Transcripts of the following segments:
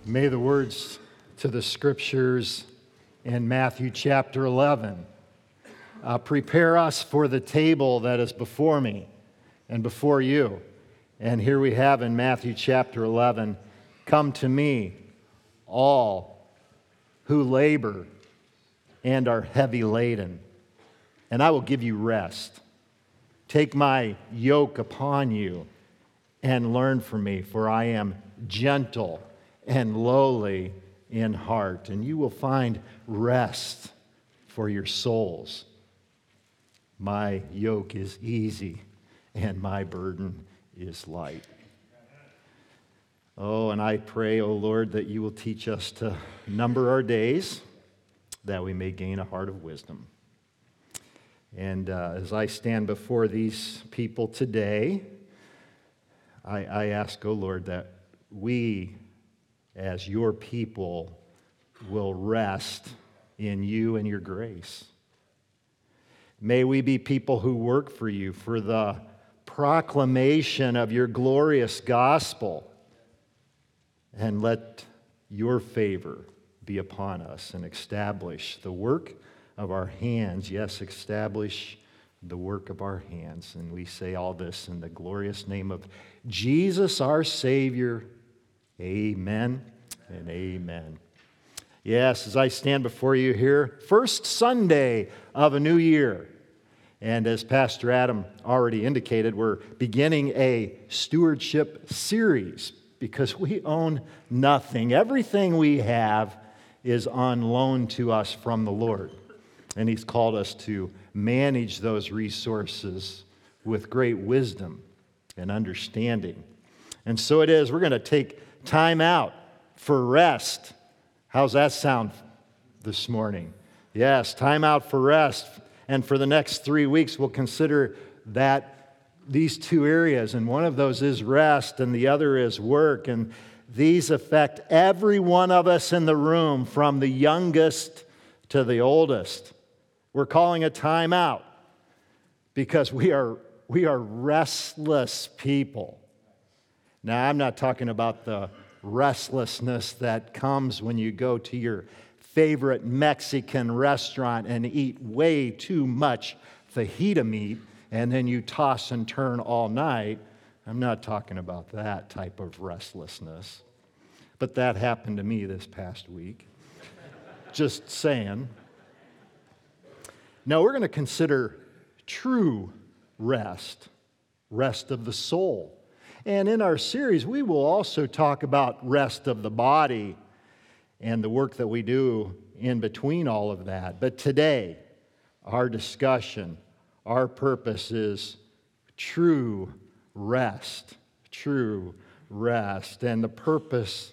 May the words to the scriptures in Matthew chapter 11 prepare us for the table that is before me and before you. And here we have in Matthew chapter 11, come to me, all who labor and are heavy laden, and I will give you rest. Take my yoke upon you and learn from me, for I am gentle and lowly in heart, and you will find rest for your souls. My yoke is easy and my burden is light. Oh, and I pray, oh Lord, that you will teach us to number our days, that we may gain a heart of wisdom. And as I stand before these people today, I ask, oh Lord, that we, as your people, will rest in you and your grace. May we be people who work for you, for the proclamation of your glorious gospel, and let your favor be upon us and establish the work of our hands. Yes, establish the work of our hands. And we say all this in the glorious name of Jesus, our Savior. Amen and amen. Yes, as I stand before you here, first Sunday of a new year. And as Pastor Adam already indicated, we're beginning a stewardship series because we own nothing. Everything we have is on loan to us from the Lord. And He's called us to manage those resources with great wisdom and understanding. And so it is, we're going to take time out for rest. How's that sound this morning? Yes, time out for rest. And for the next 3 weeks, we'll consider these two areas. And one of those is rest, and the other is work. And these affect every one of us in the room, from the youngest to the oldest. We're calling a time out because we are restless people. Now, I'm not talking about the restlessness that comes when you go to your favorite Mexican restaurant and eat way too much fajita meat and then you toss and turn all night. I'm not talking about that type of restlessness. But that happened to me this past week. Just saying. Now we're going to consider true rest of the soul. And in our series, we will also talk about rest of the body and the work that we do in between all of that. But today, our discussion, our purpose is true rest. True rest. And the purpose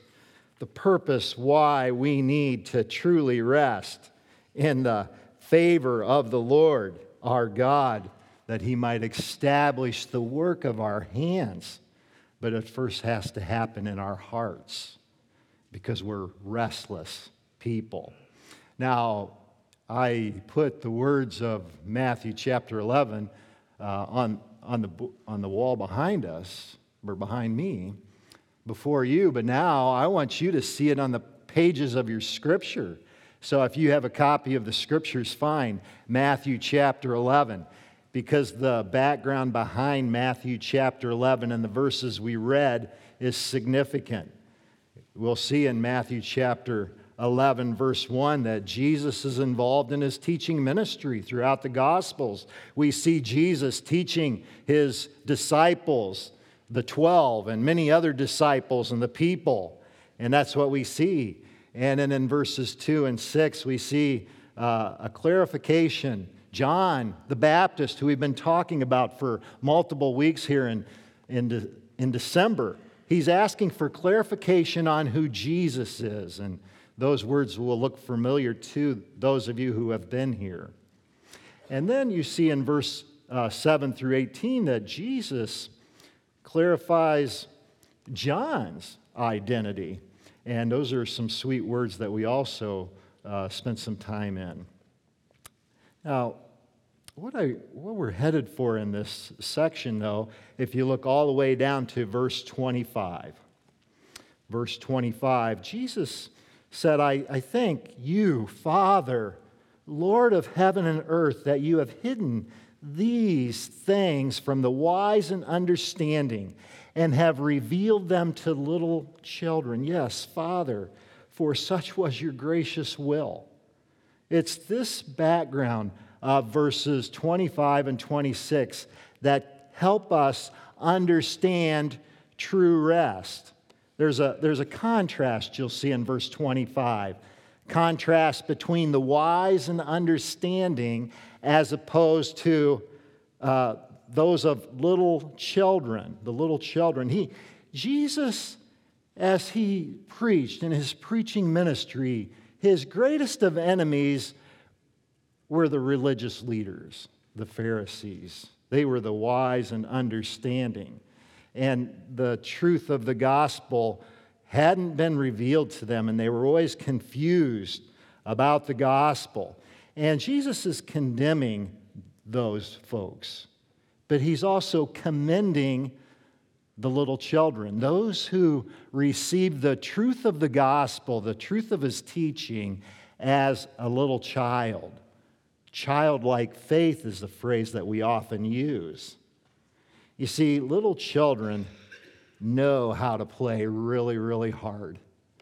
why we need to truly rest in the favor of the Lord, our God, that He might establish the work of our hands. But it first has to happen in our hearts because we're restless people. Now, I put the words of Matthew chapter 11 on the wall behind us, or behind me, before you, but now I want you to see it on the pages of your scripture. So if you have a copy of the scriptures, fine, Matthew chapter 11. Because the background behind Matthew chapter 11 and the verses we read is significant. We'll see in Matthew chapter 11, verse 1, that Jesus is involved in His teaching ministry throughout the Gospels. We see Jesus teaching His disciples, the 12, and many other disciples and the people. And that's what we see. And then in verses 2 and 6, we see a clarification. John the Baptist, who we've been talking about for multiple weeks here in December, he's asking for clarification on who Jesus is. And those words will look familiar to those of you who have been here. And then you see in verse 7 through 18 that Jesus clarifies John's identity. And those are some sweet words that we also spent some time in. Now, what we're headed for in this section, though, if you look all the way down to verse 25. verse 25, Jesus said, I thank you, Father, Lord of heaven and earth, that you have hidden these things from the wise and understanding and have revealed them to little children. Yes, Father, for such was your gracious will. It's this background of verses 25 and 26 that help us understand true rest. There's a contrast you'll see in verse 25. Contrast between the wise and understanding as opposed to those of little children, the little children. Jesus, as he preached in his preaching ministry, his greatest of enemies were the religious leaders, the Pharisees. They were the wise and understanding. And the truth of the gospel hadn't been revealed to them, and they were always confused about the gospel. And Jesus is condemning those folks, but he's also commending the little children, those who receive the truth of the gospel, the truth of his teaching as a little child. Childlike faith is the phrase that we often use. You see, little children know how to play really, really hard.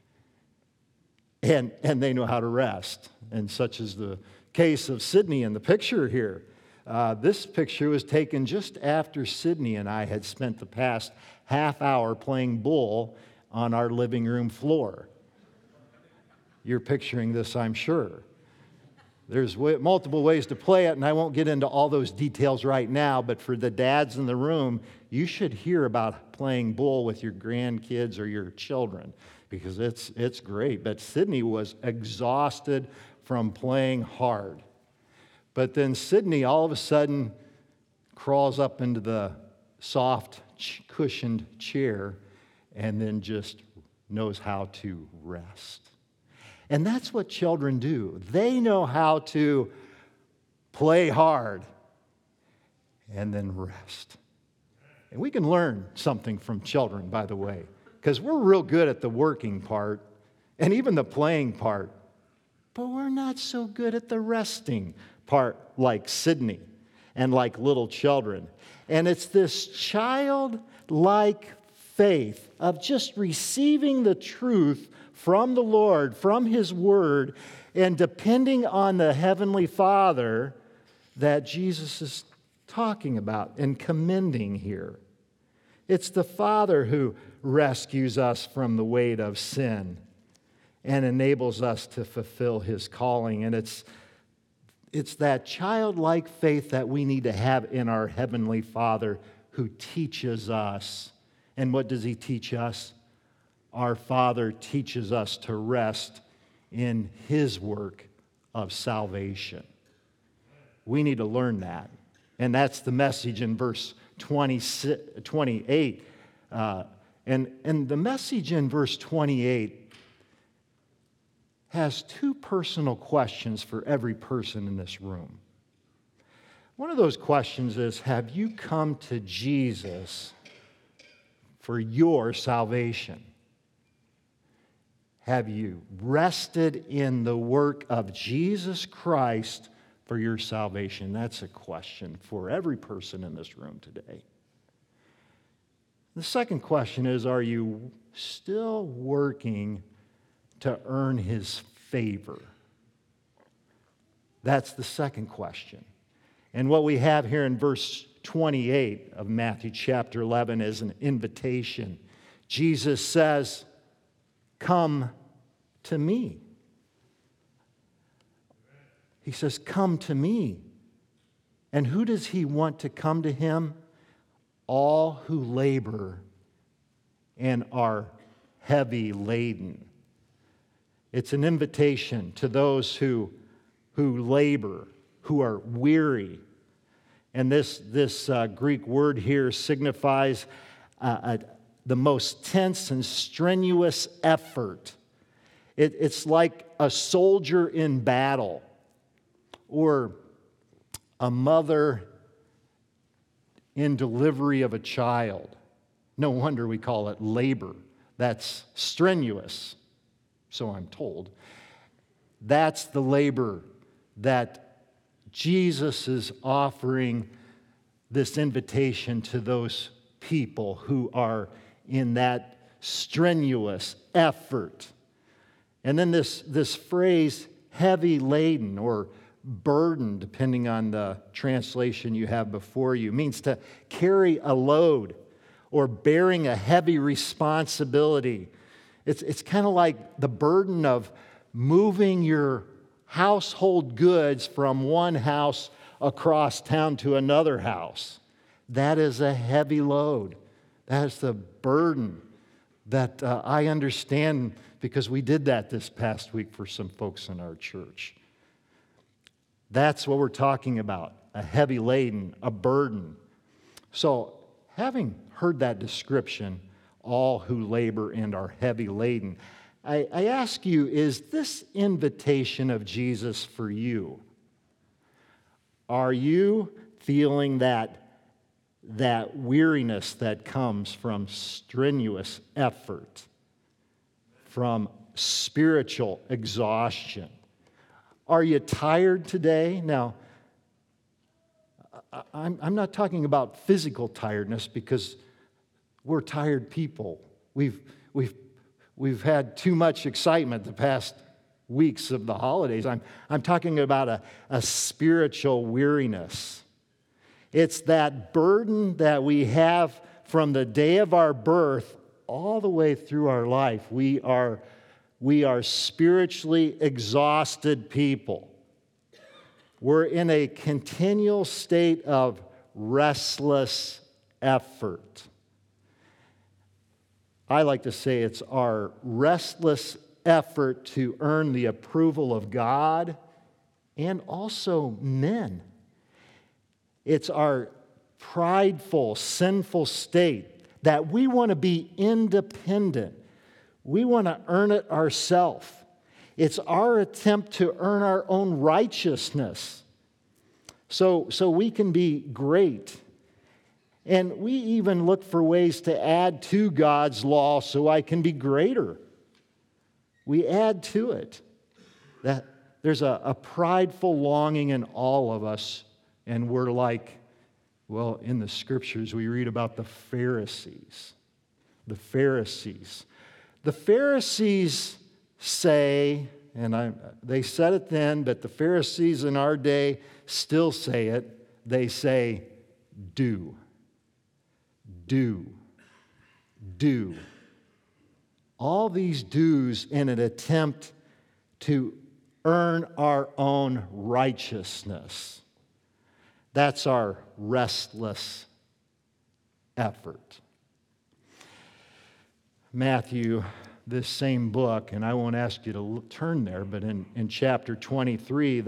And they know how to rest. And such is the case of Sydney in the picture here. This picture was taken just after Sydney and I had spent the past half hour playing bull on our living room floor. You're picturing this, I'm sure. There's multiple ways to play it, and I won't get into all those details right now, but for the dads in the room, you should hear about playing bull with your grandkids or your children, because it's great. But Sydney was exhausted from playing hard. But then Sydney all of a sudden crawls up into the soft, cushioned chair and then just knows how to rest. And that's what children do. They know how to play hard and then rest. And we can learn something from children, by the way, because we're real good at the working part and even the playing part, but we're not so good at the resting part like Sydney and like little children. And it's this childlike faith of just receiving the truth from the Lord, from his word, and depending on the Heavenly Father that Jesus is talking about and commending here. It's the Father who rescues us from the weight of sin and enables us to fulfill his calling. And it's that childlike faith that we need to have in our Heavenly Father who teaches us. And what does he teach us? Our Father teaches us to rest in his work of salvation. We need to learn that. And that's the message in verse 28. And the message in verse 28 has two personal questions for every person in this room. One of those questions is, have you come to Jesus for your salvation? Have you rested in the work of Jesus Christ for your salvation? That's a question for every person in this room today. The second question is, are you still working to earn his favor? That's the second question. And what we have here in verse 28 of Matthew chapter 11 is an invitation. Jesus says, "Come to me." He says, "Come to me." And who does he want to come to him? All who labor and are heavy laden. It's an invitation to those who labor, who are weary. And this Greek word here signifies the most tense and strenuous effort. It's like a soldier in battle or a mother in delivery of a child. No wonder we call it labor. that's strenuous, so I'm told. That's the labor that Jesus is offering this invitation to those people who are in that strenuous effort. And then this phrase, heavy laden or burden, depending on the translation you have before you, means to carry a load or bearing a heavy responsibility. It's kind of like the burden of moving your household goods from one house across town to another house. That is a heavy load. That is the burden that I understand because we did that this past week for some folks in our church. That's what we're talking about, a heavy laden, a burden. So, having heard that description, all who labor and are heavy laden, I ask you, is this invitation of Jesus for you? Are you feeling that weariness that comes from strenuous effort, from spiritual exhaustion? Are you tired today? Now, I'm not talking about physical tiredness because we're tired people. We've had too much excitement the past weeks of the holidays. I'm talking about a spiritual weariness. It's that burden that we have from the day of our birth all the way through our life. We are spiritually exhausted people. We're in a continual state of restless effort. I like to say it's our restless effort to earn the approval of God and also men. It's our prideful, sinful state that we want to be independent. We want to earn it ourselves. It's our attempt to earn our own righteousness so we can be great. And we even look for ways to add to God's law so I can be greater. We add to it. That there's a prideful longing in all of us, and we're like, well, in the scriptures we read about the Pharisees. The Pharisees. The Pharisees say, and they said it then, but the Pharisees in our day still say it. They say, do. Do. Do. All these do's in an attempt to earn our own righteousness. That's our restless effort. Matthew, this same book, and I won't ask you to turn there, but in chapter 23,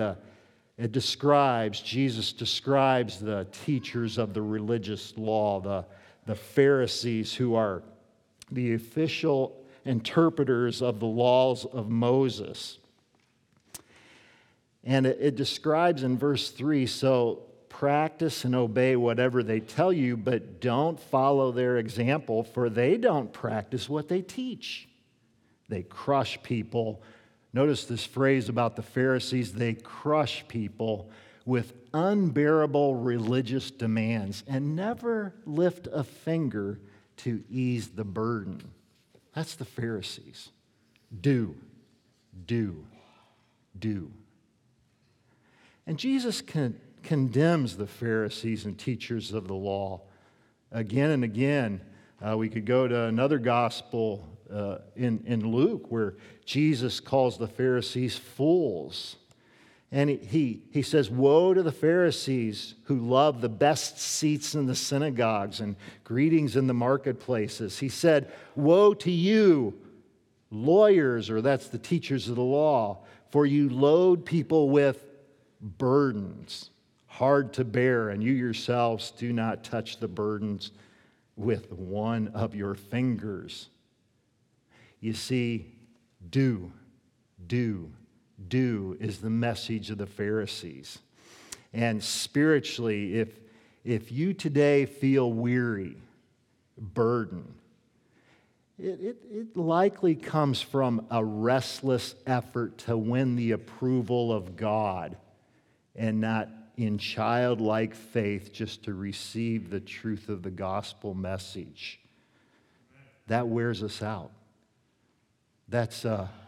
Jesus describes the teachers of the religious law, the Pharisees, who are the official interpreters of the laws of Moses. And it describes in verse 3, so practice and obey whatever they tell you, but don't follow their example, for they don't practice what they teach. They crush people. Notice this phrase about the Pharisees, they crush people with unbearable religious demands and never lift a finger to ease the burden. That's the Pharisees. Do. And Jesus condemns the Pharisees and teachers of the law again and again. We could go to another gospel in Luke where Jesus calls the Pharisees fools. And he says, woe to the Pharisees who love the best seats in the synagogues and greetings in the marketplaces. He said, woe to you, lawyers, or that's the teachers of the law, for you load people with burdens, hard to bear, and you yourselves do not touch the burdens with one of your fingers. You see, do is the message of the Pharisees. And spiritually, if you today feel weary, burdened, it likely comes from a restless effort to win the approval of God and not in childlike faith just to receive the truth of the gospel message. That wears us out. That's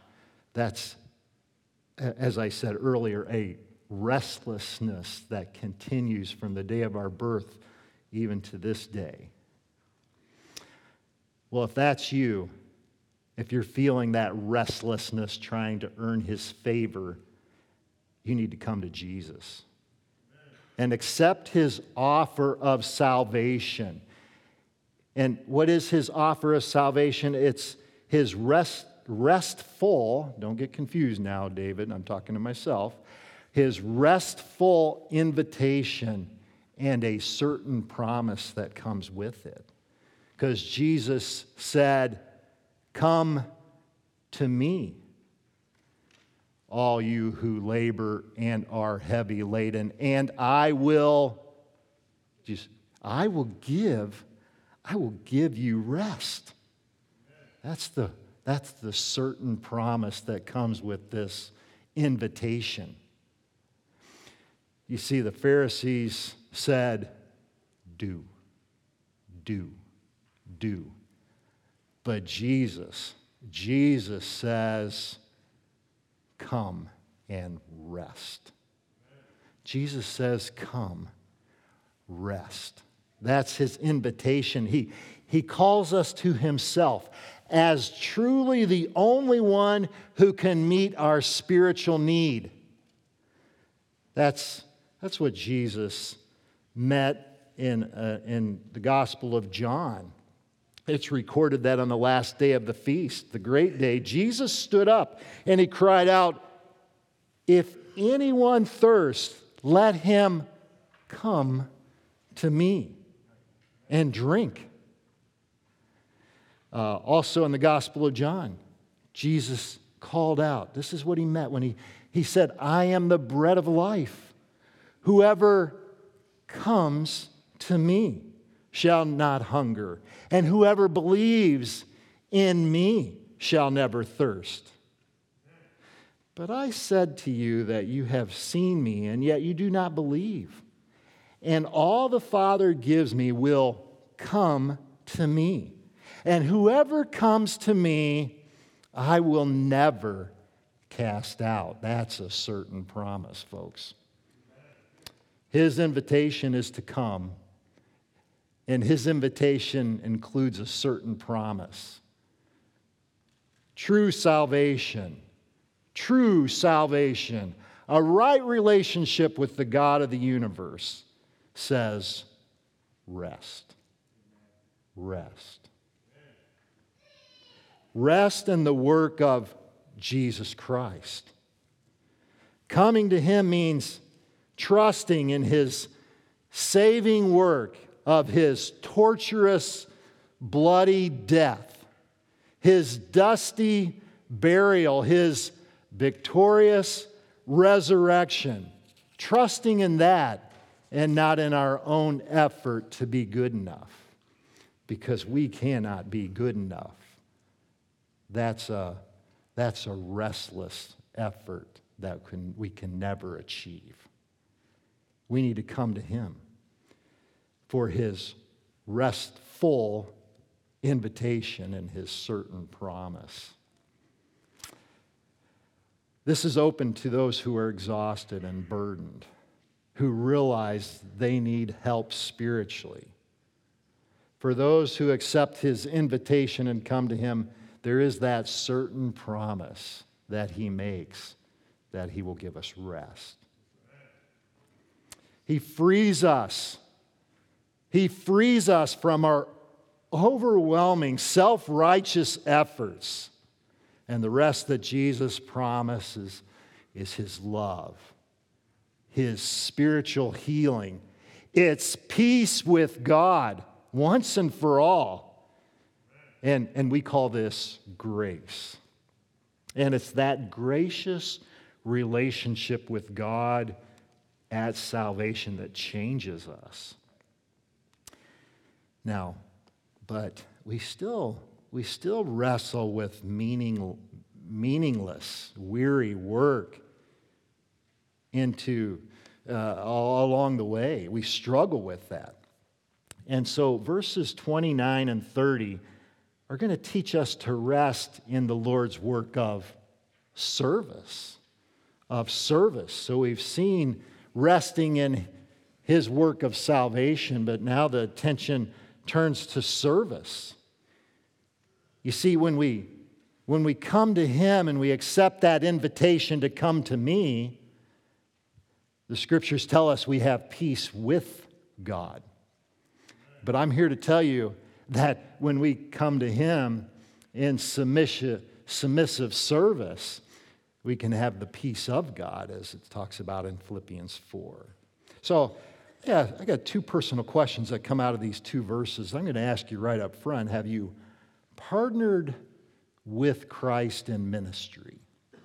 as I said earlier, a restlessness that continues from the day of our birth even to this day. Well, if that's you, if you're feeling that restlessness trying to earn his favor, you need to come to Jesus and accept his offer of salvation. And what is his offer of salvation? It's his restful, don't get confused now, David, I'm talking to myself, his restful invitation and a certain promise that comes with it. Because Jesus said, "Come to me, all you who labor and are heavy laden, and I will give you rest." That's the certain promise that comes with this invitation. You see, the Pharisees said, do. But Jesus says, come and rest. Jesus says, come, rest. That's his invitation. He calls us to himself as truly the only one who can meet our spiritual need. That's what Jesus met in the Gospel of John. It's recorded that on the last day of the feast, the great day, Jesus stood up and he cried out, "If anyone thirsts, let him come to me and drink." Also in the Gospel of John, Jesus called out. This is what he meant when he said, "I am the bread of life. Whoever comes to me shall not hunger, and whoever believes in me shall never thirst. But I said to you that you have seen me, and yet you do not believe. And all the Father gives me will come to me. And whoever comes to me, I will never cast out." That's a certain promise, folks. His invitation is to come, and his invitation includes a certain promise. True salvation, a right relationship with the God of the universe says, rest. Rest. Rest in the work of Jesus Christ. Coming to him means trusting in his saving work of his torturous, bloody death, his dusty burial, his victorious resurrection. Trusting in that and not in our own effort to be good enough, because we cannot be good enough. That's a restless effort that we can never achieve. We need to come to him for his restful invitation and his certain promise. This is open to those who are exhausted and burdened, who realize they need help spiritually. For those who accept his invitation and come to him, there is that certain promise that he makes, that he will give us rest. He frees us. He frees us from our overwhelming self-righteous efforts. And the rest that Jesus promises is his love, his spiritual healing. It's peace with God once and for all. And we call this grace. And it's that gracious relationship with God at salvation that changes us. Now, but we still we still wrestle with meaningless, weary work all along the way. We struggle with that. And so verses 29 and 30 are going to teach us to rest in the Lord's work of service. So we've seen resting in His work of salvation, but now the attention turns to service. You see, when we come to Him and we accept that invitation to come to me, the Scriptures tell us we have peace with God. But I'm here to tell you that when we come to Him in submissive service, we can have the peace of God, as it talks about in Philippians 4. So, yeah, I got two personal questions that come out of these two verses. I'm going to ask you right up front, have you partnered with Christ in ministry?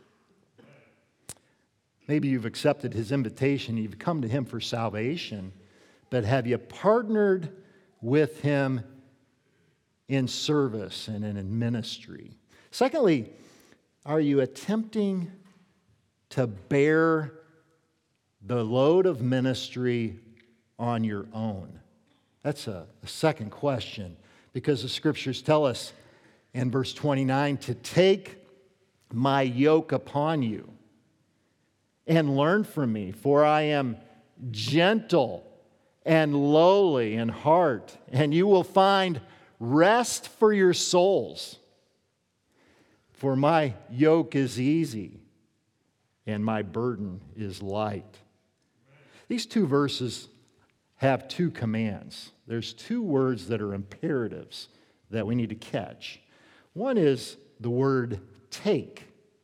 Maybe you've accepted His invitation, you've come to Him for salvation, but have you partnered with Him in service and in ministry? Secondly, are you attempting to bear the load of ministry on your own? That's a second question, because the Scriptures tell us in verse 29 to take my yoke upon you and learn from me, for I am gentle and lowly in heart, and you will find rest for your souls. For my yoke is easy and my burden is light. These two verses have two commands. There's two words that are imperatives that we need to catch. One is the word take.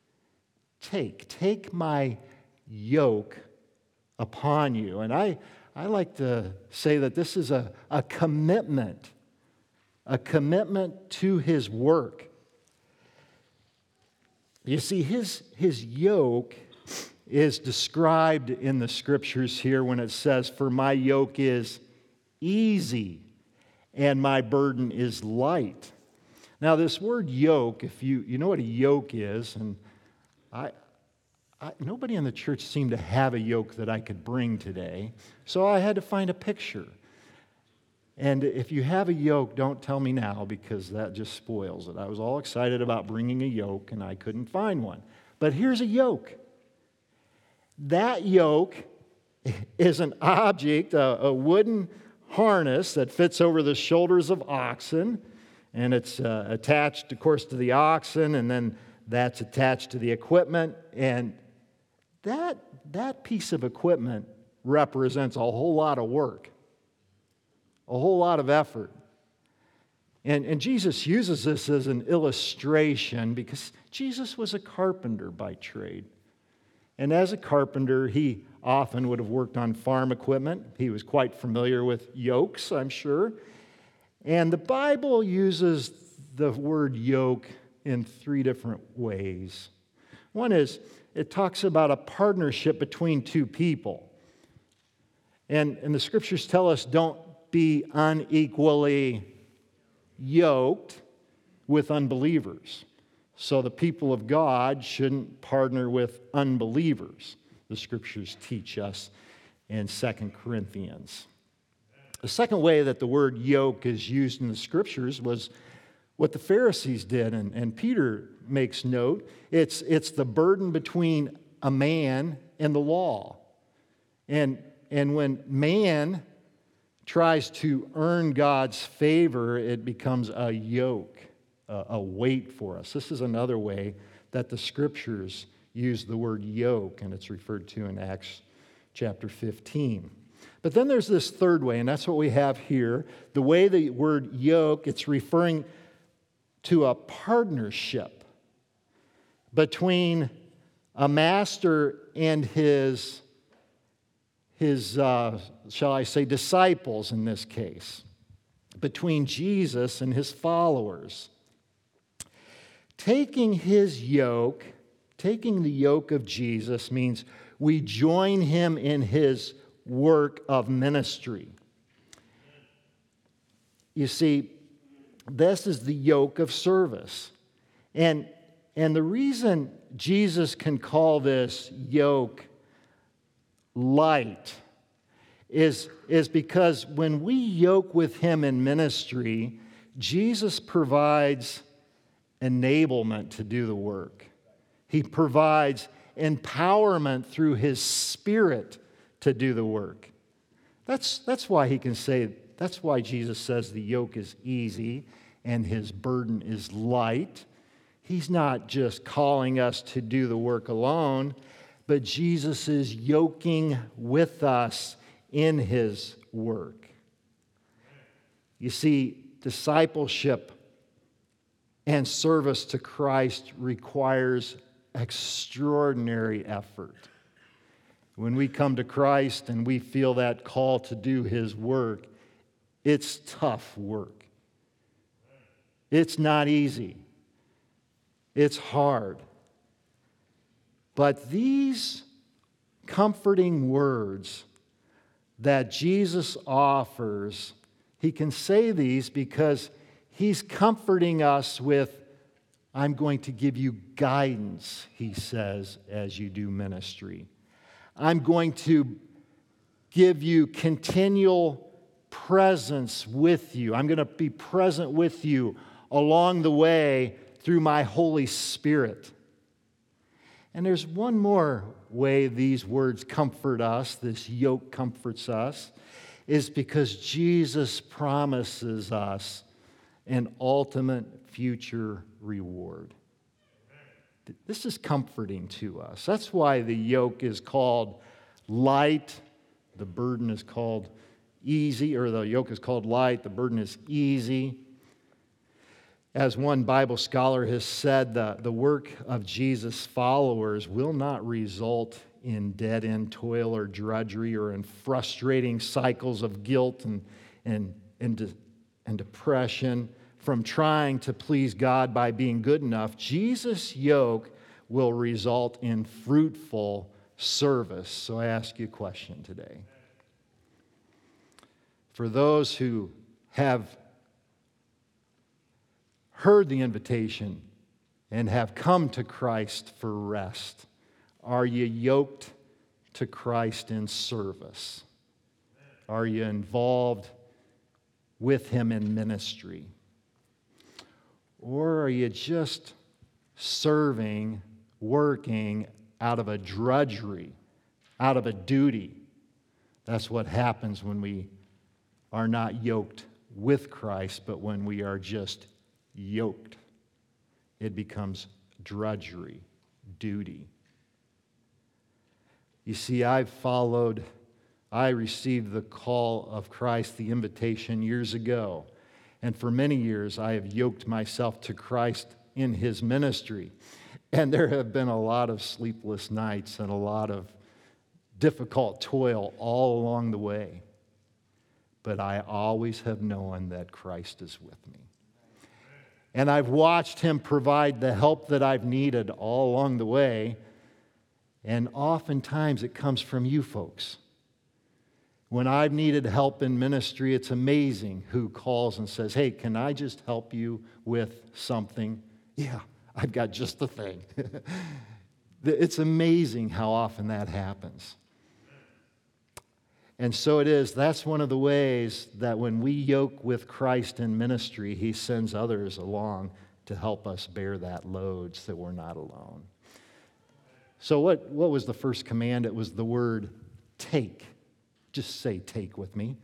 Take my yoke upon you. And I like to say that this is a commitment to His work. You see, his yoke is described in the Scriptures here when it says, for my yoke is easy and my burden is light. Now, this word yoke, if you know what a yoke is, and nobody in the church seemed to have a yoke that I could bring today, so I had to find a picture. And if you have a yoke, don't tell me now, because that just spoils it. I was all excited about bringing a yoke, and I couldn't find one. But here's a yoke. That yoke is an object, a wooden harness that fits over the shoulders of oxen, and it's attached, of course, to the oxen, and then that's attached to the equipment. And that piece of equipment represents a whole lot of work, a whole lot of effort. And Jesus uses this as an illustration because Jesus was a carpenter by trade. And as a carpenter, he often would have worked on farm equipment. He was quite familiar with yokes, I'm sure. And the Bible uses the word yoke in three different ways. One is, it talks about a partnership between two people. And the Scriptures tell us don't be unequally yoked with unbelievers. So the people of God shouldn't partner with unbelievers. The Scriptures teach us in 2 Corinthians. The second way that the word yoke is used in the Scriptures was what the Pharisees did, and Peter makes note. It's the burden between a man and the law. And when man tries to earn God's favor, it becomes a yoke, a weight for us. This is another way that the Scriptures use the word yoke, and it's referred to in Acts chapter 15. But then there's this third way, and that's what we have here. The way the word yoke, it's referring to a partnership between a master and his shall I say, disciples in this case, between Jesus and his followers. Taking his yoke, taking the yoke of Jesus means we join him in his work of ministry. You see, this is the yoke of service. And the reason Jesus can call this yoke light is because when we yoke with him in ministry, Jesus provides enablement to do the work. He provides empowerment through his Spirit to do the work. That's why he can say, that's why Jesus says the yoke is easy and his burden is light. He's not just calling us to do the work alone, but Jesus is yoking with us in his work. You see, discipleship and service to Christ requires extraordinary effort. When we come to Christ and we feel that call to do his work, it's tough work. It's not easy. It's hard. But these comforting words that Jesus offers, he can say these because he's comforting us with, I'm going to give you guidance, he says, as you do ministry. I'm going to give you continual presence with you. I'm going to be present with you along the way through my Holy Spirit. And there's one more way these words comfort us, this yoke comforts us, is because Jesus promises us an ultimate future reward. This is comforting to us. That's why the yoke is called light, the burden is called easy, or the yoke is called light, the burden is easy. As one Bible scholar has said, the work of Jesus' followers will not result in dead-end toil or drudgery or in frustrating cycles of guilt and depression from trying to please God by being good enough. Jesus' yoke will result in fruitful service. So I ask you a question today. For those who have heard the invitation and have come to Christ for rest, are you yoked to Christ in service? Are you involved with him in ministry? Or are you just serving, working out of a drudgery, out of a duty? That's what happens when we are not yoked with Christ, but when we are just yoked. It becomes drudgery, duty. You see, I received the call of Christ, the invitation, years ago. And for many years, I have yoked myself to Christ in his ministry. And there have been a lot of sleepless nights and a lot of difficult toil all along the way. But I always have known that Christ is with me. And I've watched him provide the help that I've needed all along the way. And oftentimes it comes from you folks. When I've needed help in ministry, it's amazing who calls and says, hey, can I just help you with something? Yeah, I've got just the thing. It's amazing how often that happens. And so it is. That's one of the ways that when we yoke with Christ in ministry, he sends others along to help us bear that load so that we're not alone. So what was the first command? It was the word take. Just say take with me.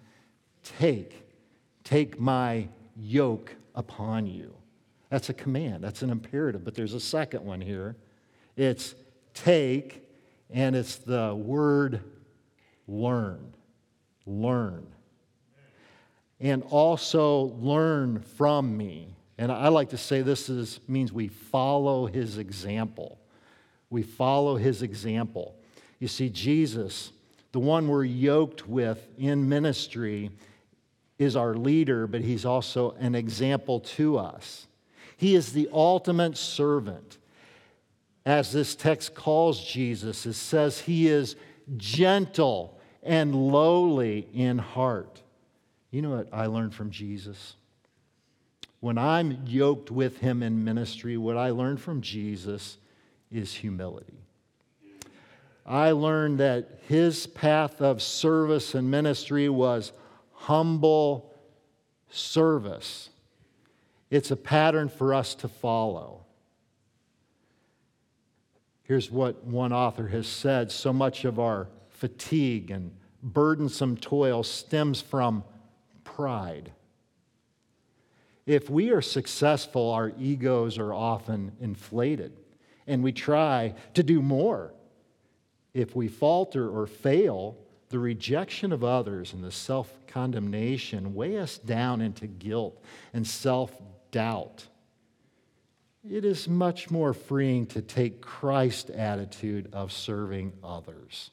Take my yoke upon you. That's a command. That's an imperative. But there's a second one here. It's take, and it's the word learn. Learn. And also learn from me. And I like to say this means we follow his example. We follow his example. You see, Jesus, the one we're yoked with in ministry, is our leader, but he's also an example to us. He is the ultimate servant. As this text calls Jesus, it says he is gentle and lowly in heart. You know what I learned from Jesus? when I'm yoked with him in ministry, what I learned from Jesus is humility. I learned that his path of service and ministry was humble service. It's a pattern for us to follow. Here's what one author has said: so much of our fatigue and burdensome toil stems from pride. If we are successful, our egos are often inflated, and we try to do more. If we falter or fail, the rejection of others and the self-condemnation weigh us down into guilt and self-doubt. It is much more freeing to take Christ's attitude of serving others.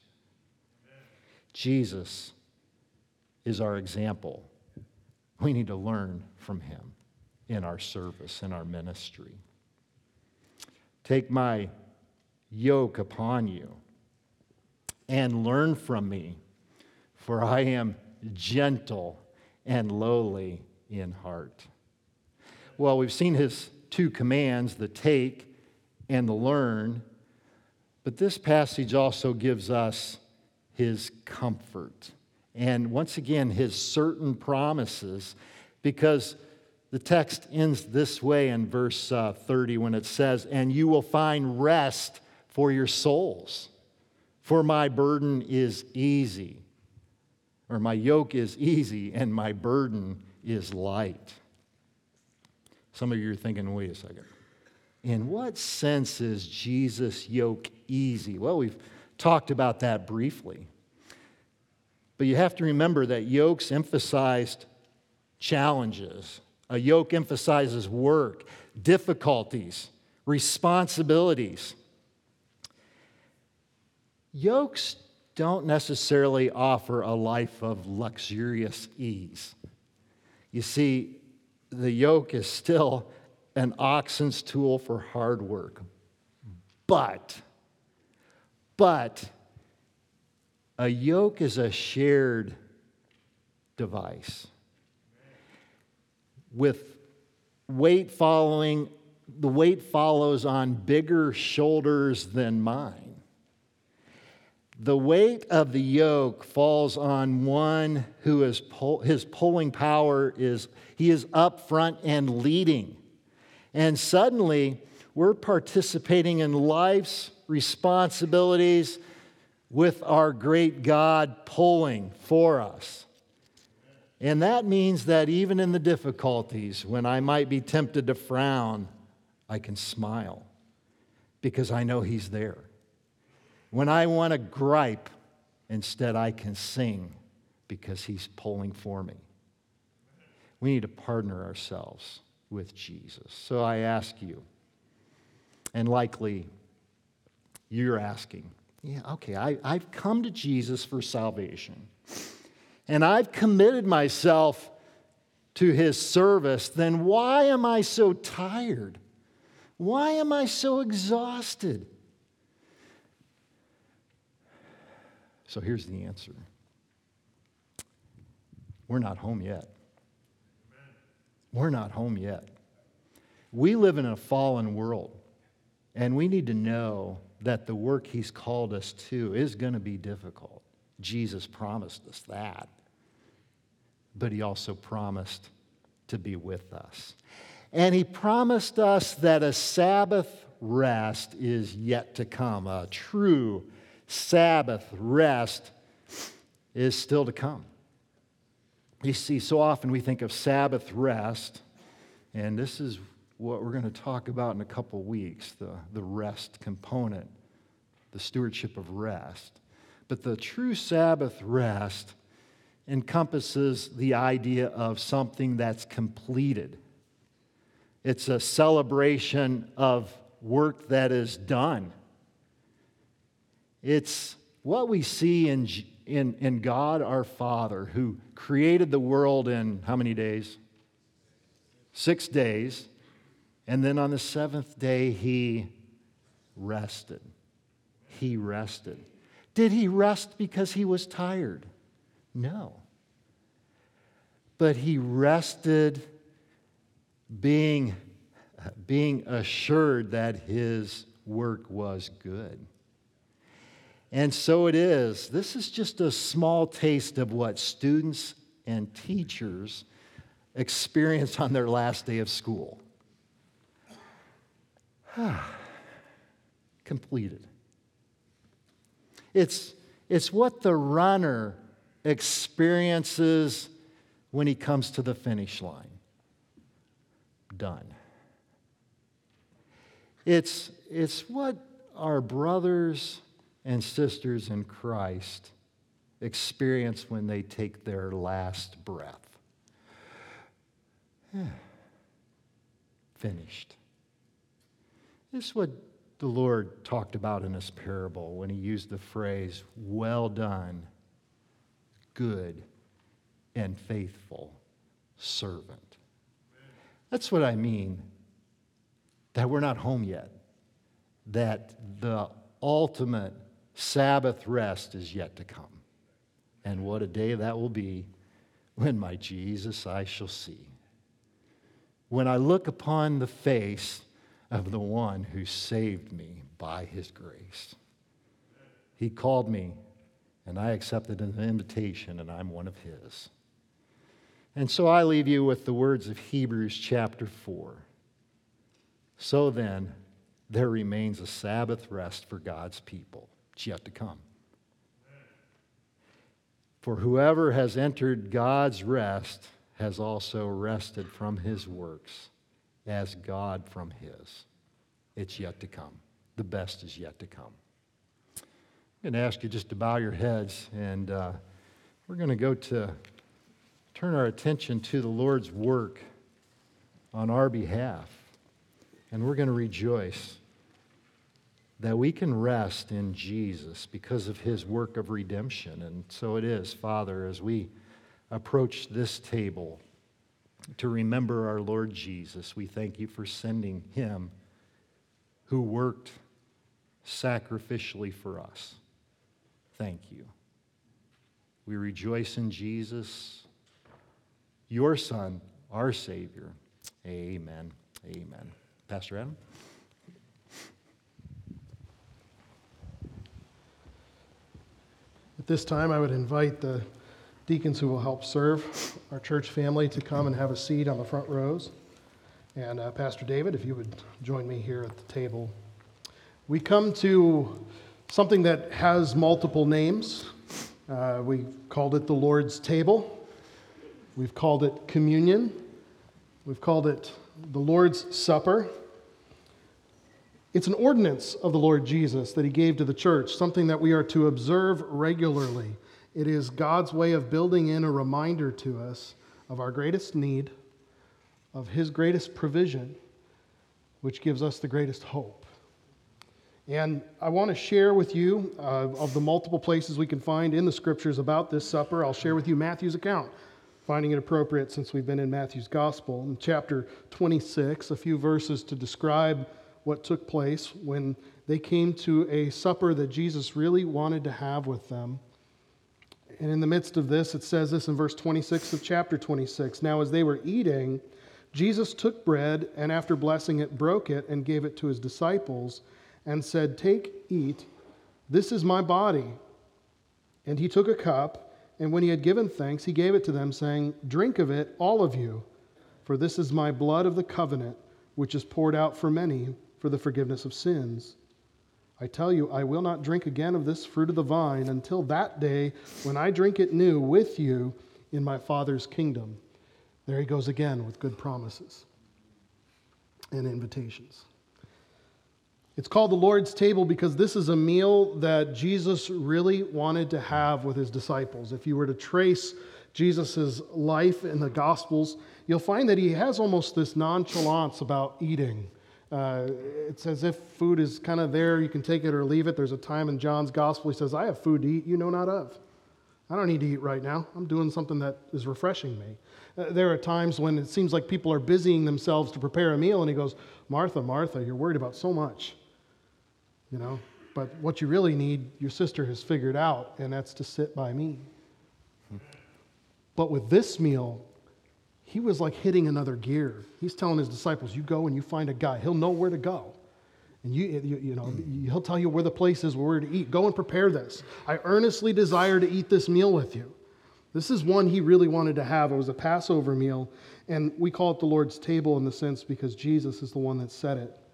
Jesus is our example. We need to learn from him in our service, in our ministry. Take my yoke upon you and learn from me, for I am gentle and lowly in heart. Well, we've seen his two commands, the take and the learn, but this passage also gives us his comfort. And once again, his certain promises, because the text ends this way in verse 30 when it says, "And you will find rest for your souls. For my burden is easy," or my yoke is easy and my burden is light. Some of you are thinking, wait a second. In what sense is Jesus' yoke easy? Well, we've talked about that briefly. But you have to remember that yokes emphasized challenges. A yoke emphasizes work, difficulties, responsibilities. Yokes don't necessarily offer a life of luxurious ease. You see, the yoke is still an oxen's tool for hard work. But a yoke is a shared device. With weight following, the weight follows on bigger shoulders than mine. The weight of the yoke falls on one who is his pulling power is, he is up front and leading. And suddenly, we're participating in life's responsibilities with our great God pulling for us. And that means that even in the difficulties, when I might be tempted to frown, I can smile because I know he's there. When I want to gripe, instead I can sing because he's pulling for me. We need to partner ourselves with Jesus. So I ask you, and likely you're asking, yeah, okay, I've come to Jesus for salvation, and I've committed myself to his service, then why am I so tired? Why am I so exhausted? So here's the answer. We're not home yet. We're not home yet. We live in a fallen world, and we need to know that the work he's called us to is going to be difficult. Jesus promised us that. But he also promised to be with us. And he promised us that a Sabbath rest is yet to come. A true Sabbath rest is still to come. You see, so often we think of Sabbath rest, and this is what we're going to talk about in a couple weeks, the rest component, the stewardship of rest. But the true Sabbath rest encompasses the idea of something that's completed. It's a celebration of work that is done. It's what we see in God our Father, who created the world in how many days? 6 days. And then on the seventh day, he rested. He rested. Did he rest because he was tired? No. But he rested being assured that his work was good. And so it is. This is just a small taste of what students and teachers experience on their last day of school. Completed. It's what the runner experiences when he comes to the finish line. Done. It's what our brothers and sisters in Christ experience when they take their last breath. Finished. This is what the Lord talked about in this parable when he used the phrase, well done, good and faithful servant. That's what I mean, that we're not home yet, that the ultimate Sabbath rest is yet to come. And what a day that will be when my Jesus I shall see. When I look upon the face of the one who saved me by his grace. He called me, and I accepted an invitation, and I'm one of his. And so I leave you with the words of Hebrews chapter 4. So then, there remains a Sabbath rest for God's people. It's yet to come. For whoever has entered God's rest has also rested from his works, as God from his. It's yet to come. The best is yet to come. I'm going to ask you just to bow your heads, and we're going to turn our attention to the Lord's work on our behalf. And we're going to rejoice that we can rest in Jesus because of his work of redemption. And so it is, Father, as we approach this table to remember our Lord Jesus, we thank you for sending him who worked sacrificially for us. Thank you. We rejoice in Jesus, your Son, our Savior. Amen. Amen. Pastor Adam? At this time, I would invite the deacons who will help serve our church family to come and have a seat on the front rows. And Pastor David, if you would join me here at the table. We come to something that has multiple names. We called it the Lord's table. We've called it communion. We've called it the Lord's Supper. It's an ordinance of the Lord Jesus that he gave to the church, something that we are to observe regularly. It is God's way of building in a reminder to us of our greatest need, of his greatest provision, which gives us the greatest hope. And I want to share with you of the multiple places we can find in the scriptures about this supper. I'll share with you Matthew's account, finding it appropriate since we've been in Matthew's gospel. In chapter 26, a few verses to describe what took place when they came to a supper that Jesus really wanted to have with them. And in the midst of this, it says this in verse 26 of chapter 26. Now, as they were eating, Jesus took bread and after blessing it, broke it and gave it to his disciples and said, "Take, eat, this is my body." And he took a cup, and when he had given thanks, he gave it to them, saying, "Drink of it, all of you, for this is my blood of the covenant, which is poured out for many for the forgiveness of sins. I tell you, I will not drink again of this fruit of the vine until that day when I drink it new with you in my Father's kingdom." There he goes again with good promises and invitations. It's called the Lord's table because this is a meal that Jesus really wanted to have with his disciples. If you were to trace Jesus' life in the Gospels, you'll find that he has almost this nonchalance about eating. It's as if food is kind of there, you can take it or leave it. There's a time in John's Gospel he says, "I have food to eat you know not of." I don't need to eat right now. I'm doing something that is refreshing me. There are times when it seems like people are busying themselves to prepare a meal, and he goes, "Martha, Martha, you're worried about so much. You know, but what you really need, your sister has figured out, and that's to sit by me." But with this meal, he was like hitting another gear. He's telling his disciples, you go and you find a guy. He'll know where to go. And he'll tell you where the place is, where to eat. Go and prepare this. I earnestly desire to eat this meal with you. This is one he really wanted to have. It was a Passover meal. And we call it the Lord's table in the sense because Jesus is the one that said it.